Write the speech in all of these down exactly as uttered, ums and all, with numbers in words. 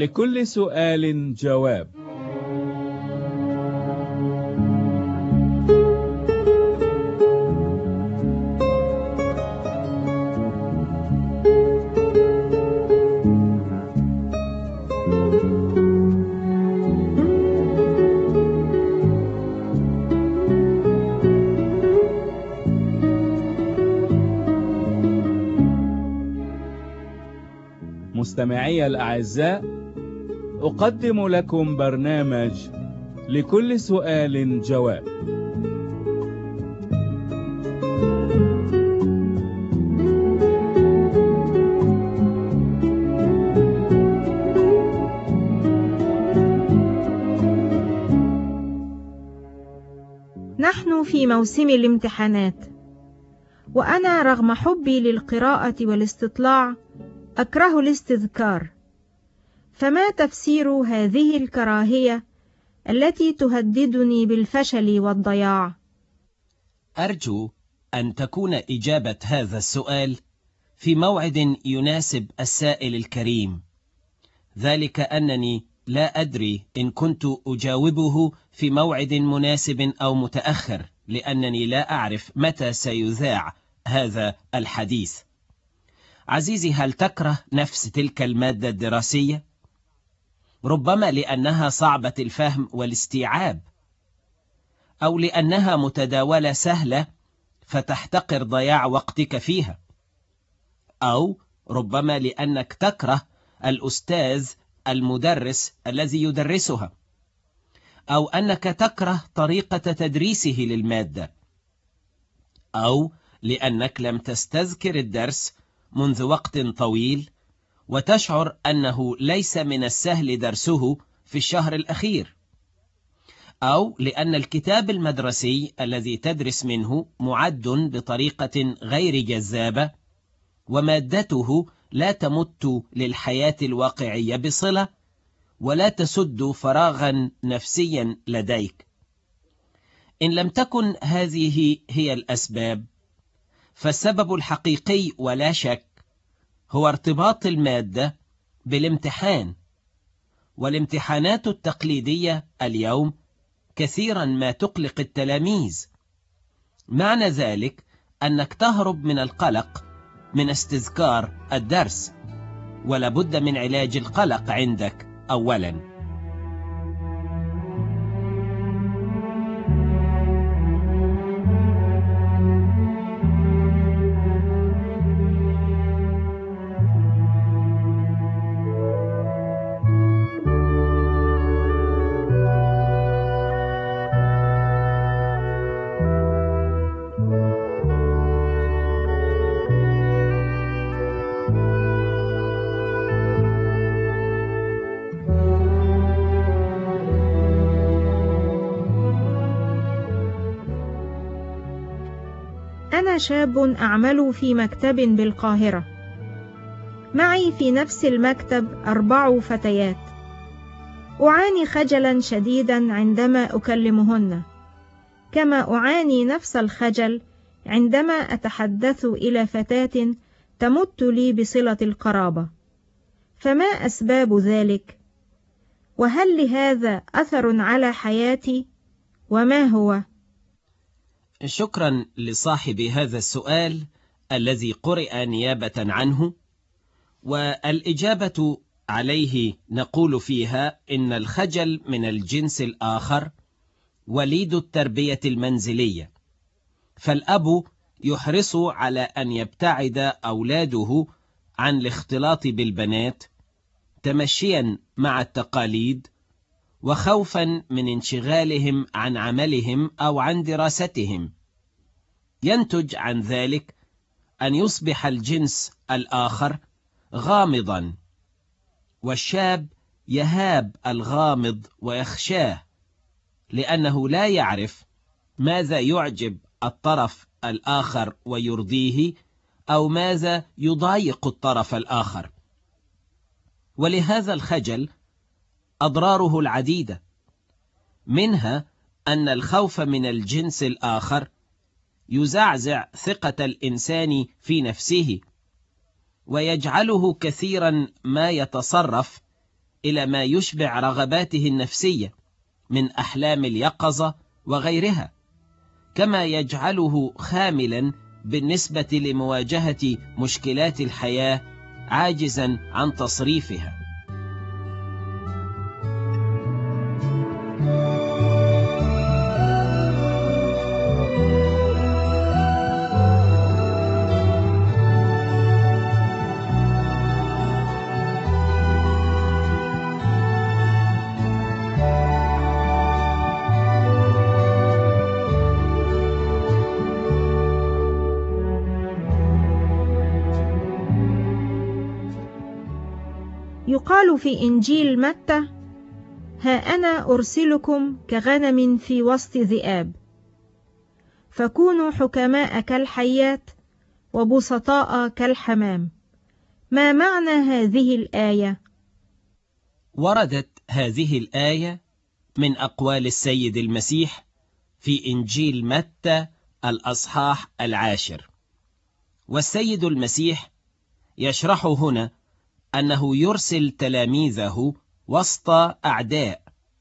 لكل سؤال جواب. مستمعي الأعزاء، أقدم لكم برنامج لكل سؤال جواب. نحن في موسم الامتحانات، وأنا رغم حبي للقراءة والاستطلاع أكره الاستذكار، فما تفسير هذه الكراهية التي تهددني بالفشل والضياع؟ أرجو أن تكون إجابة هذا السؤال في موعد يناسب السائل الكريم، ذلك أنني لا أدري إن كنت أجاوبه في موعد مناسب أو متأخر، لأنني لا أعرف متى سيذاع هذا الحديث. عزيزي، هل تكره نفس تلك المادة الدراسية؟ ربما لأنها صعبة الفهم والاستيعاب، أو لأنها متداولة سهلة فتحتقر ضياع وقتك فيها، أو ربما لأنك تكره الأستاذ المدرس الذي يدرسها، أو أنك تكره طريقة تدريسه للمادة، أو لأنك لم تستذكر الدرس منذ وقت طويل وتشعر أنه ليس من السهل درسه في الشهر الأخير، أو لأن الكتاب المدرسي الذي تدرس منه معد بطريقة غير جذابة ومادته لا تمت للحياة الواقعية بصلة ولا تسد فراغا نفسيا لديك. إن لم تكن هذه هي الأسباب، فالسبب الحقيقي ولا شك هو ارتباط المادة بالامتحان، والامتحانات التقليدية اليوم كثيرا ما تقلق التلاميذ. معنى ذلك أنك تهرب من القلق من استذكار الدرس، ولا بد من علاج القلق عندك أولا. أنا شاب أعمل في مكتب بالقاهرة، معي في نفس المكتب أربع فتيات، أعاني خجلا شديدا عندما أكلمهن، كما أعاني نفس الخجل عندما أتحدث إلى فتاة تمت لي بصلة القرابة. فما أسباب ذلك؟ وهل لهذا أثر على حياتي؟ وما هو؟ شكرا لصاحب هذا السؤال الذي قرئ نيابة عنه، والإجابة عليه نقول فيها إن الخجل من الجنس الآخر وليد التربية المنزلية، فالأب يحرص على أن يبتعد أولاده عن الاختلاط بالبنات تمشيا مع التقاليد، وخوفا من انشغالهم عن عملهم أو عن دراستهم. ينتج عن ذلك أن يصبح الجنس الآخر غامضا، والشاب يهاب الغامض ويخشاه، لأنه لا يعرف ماذا يعجب الطرف الآخر ويرضيه، أو ماذا يضايق الطرف الآخر. ولهذا الخجل أضراره العديدة، منها أن الخوف من الجنس الآخر يزعزع ثقة الإنسان في نفسه، ويجعله كثيرا ما يتصرف إلى ما يشبع رغباته النفسية من أحلام اليقظة وغيرها، كما يجعله خاملا بالنسبة لمواجهة مشكلات الحياة عاجزا عن تصريفها. يقال في إنجيل متى: ها أنا أرسلكم كغنم في وسط ذئاب، فكونوا حكماء كالحيات وبسطاء كالحمام. ما معنى هذه الآية؟ وردت هذه الآية من أقوال السيد المسيح في إنجيل متى الأصحاح العاشر، والسيد المسيح يشرح هنا أنه يرسل تلاميذه وسط أعداء،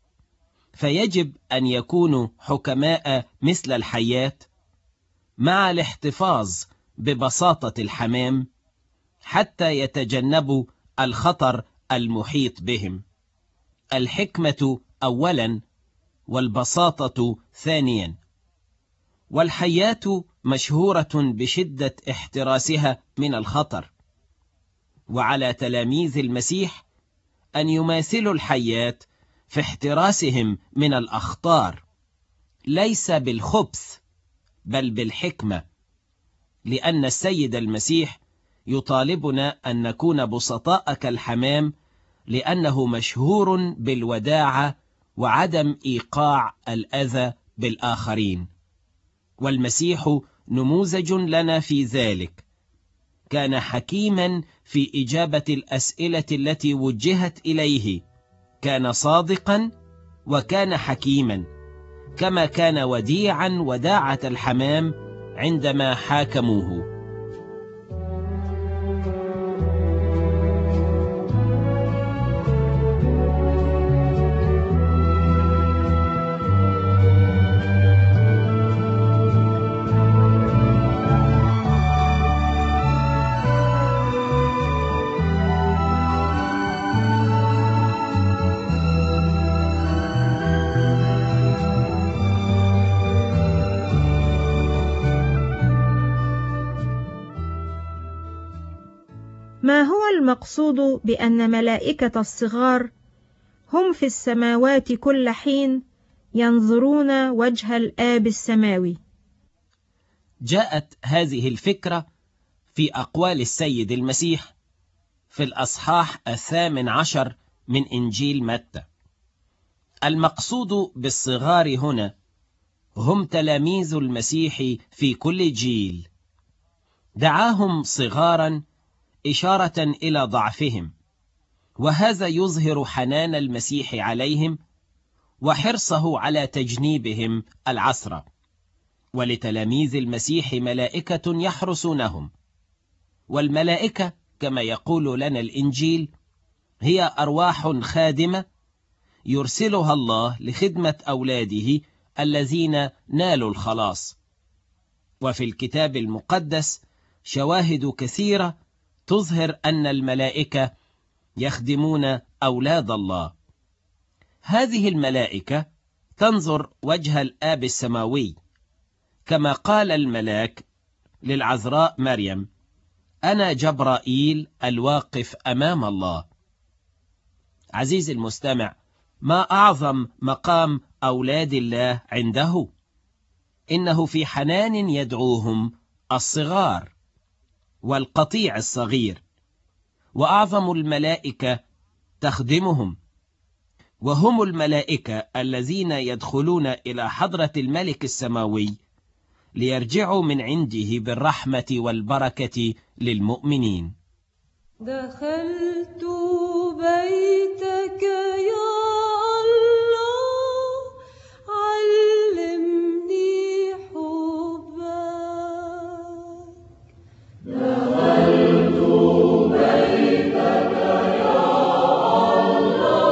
فيجب أن يكونوا حكماء مثل الحيات مع الاحتفاظ ببساطة الحمام حتى يتجنبوا الخطر المحيط بهم. الحكمة أولا والبساطة ثانيا. والحيات مشهورة بشدة احتراسها من الخطر، وعلى تلاميذ المسيح أن يماثلوا الحيات في احتراسهم من الأخطار، ليس بالخبث بل بالحكمة، لأن السيد المسيح يطالبنا أن نكون بسطاء كالحمام، لأنه مشهور بالوداعة وعدم إيقاع الأذى بالآخرين، والمسيح نموذج لنا في ذلك. كان حكيما في إجابة الأسئلة التي وجهت إليه، كان صادقا وكان حكيما، كما كان وديعا وداعة الحمام عندما حاكموه. ما هو المقصود بأن ملائكة الصغار هم في السماوات كل حين ينظرون وجه الآب السماوي؟ جاءت هذه الفكرة في أقوال السيد المسيح في الأصحاح الثامن عشر من إنجيل متى. المقصود بالصغار هنا هم تلاميذ المسيح في كل جيل. دعاهم صغارا إشارة إلى ضعفهم، وهذا يظهر حنان المسيح عليهم وحرصه على تجنيبهم العثرة. ولتلاميذ المسيح ملائكة يحرسونهم، والملائكة كما يقول لنا الإنجيل هي أرواح خادمة يرسلها الله لخدمة أولاده الذين نالوا الخلاص. وفي الكتاب المقدس شواهد كثيرة تظهر أن الملائكة يخدمون أولاد الله. هذه الملائكة تنظر وجه الآب السماوي، كما قال الملاك للعذراء مريم: أنا جبرائيل الواقف أمام الله. عزيزي المستمع، ما أعظم مقام أولاد الله عنده؟ إنه في حنان يدعوهم الصغار والقطيع الصغير، وأعظم الملائكة تخدمهم، وهم الملائكة الذين يدخلون إلى حضرة الملك السماوي ليرجعوا من عنده بالرحمة والبركة للمؤمنين. دخلت بيتك يا الله، علمني حبك. دخلت بيتك يا الله،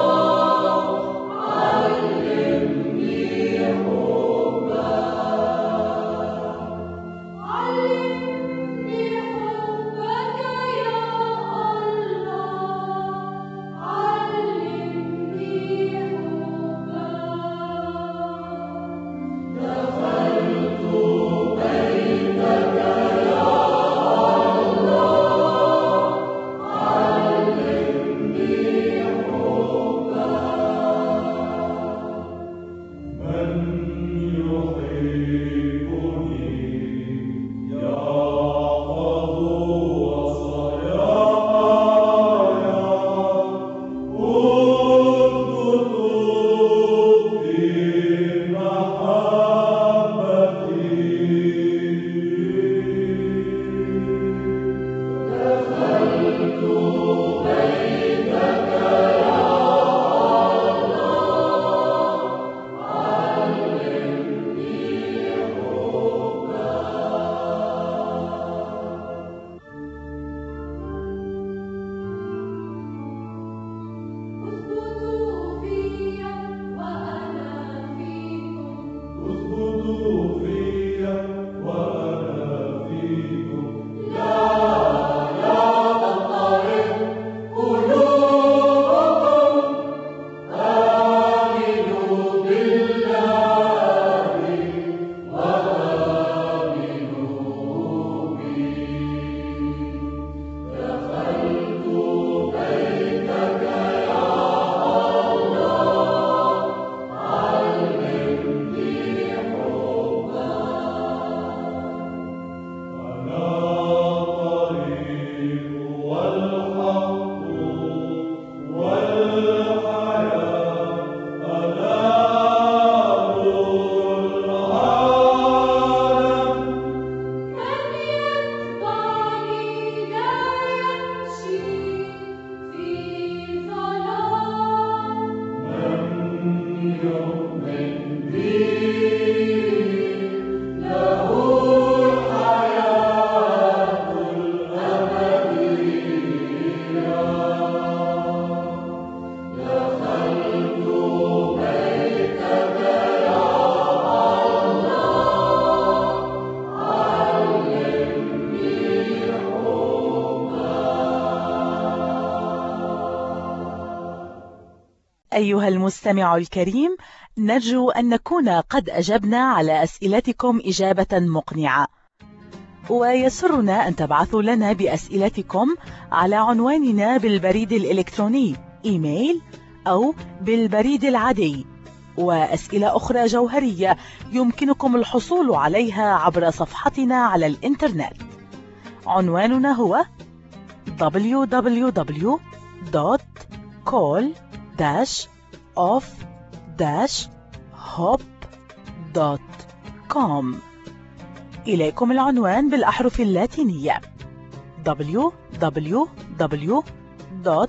أيها المستمع الكريم، نرجو أن نكون قد أجبنا على أسئلتكم إجابة مقنعة، ويسرنا أن تبعثوا لنا بأسئلتكم على عنواننا بالبريد الإلكتروني إيميل أو بالبريد العادي. وأسئلة أخرى جوهرية يمكنكم الحصول عليها عبر صفحتنا على الإنترنت. عنواننا هو دبليو دبليو دبليو دوت كول داش اوف داش هوب دوت كوم. إليكم العنوان بالأحرف اللاتينية دبليو دبليو دبليو دوت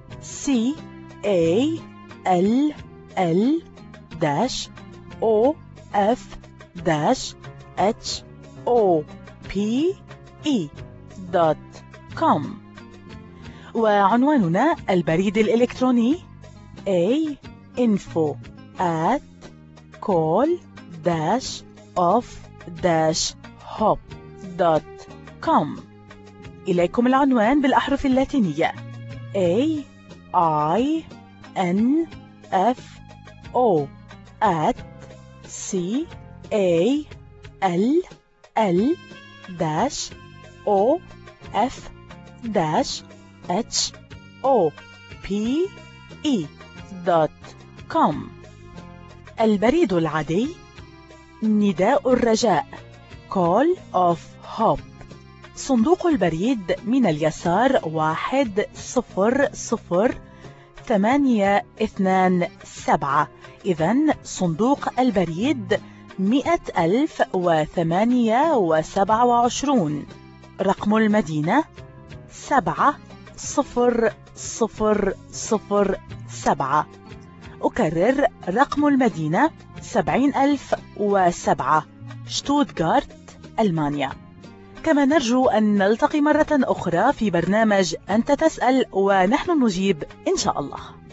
كول دوت كوم. وعنواننا البريد الإلكتروني a info at call dash of dash hop دوت كوم. إليكم العنوان بالأحرف اللاتينية A I N F O at C A L L dash O F dash H O P E دوت كوم. البريد العادي نداء الرجاء Call of Hope. صندوق البريد من اليسار واحد صفر صفر ثمانية اثنان سبعة. إذن صندوق البريد مئة ألف وثمانية وسبعة وعشرون. رقم المدينة سبعة صفر صفر صفر سبعة. أكرر رقم المدينة سبعين ألف وسبعة، شتوتغارت، ألمانيا. كما نرجو أن نلتقي مرة أخرى في برنامج أنت تسأل ونحن نجيب إن شاء الله.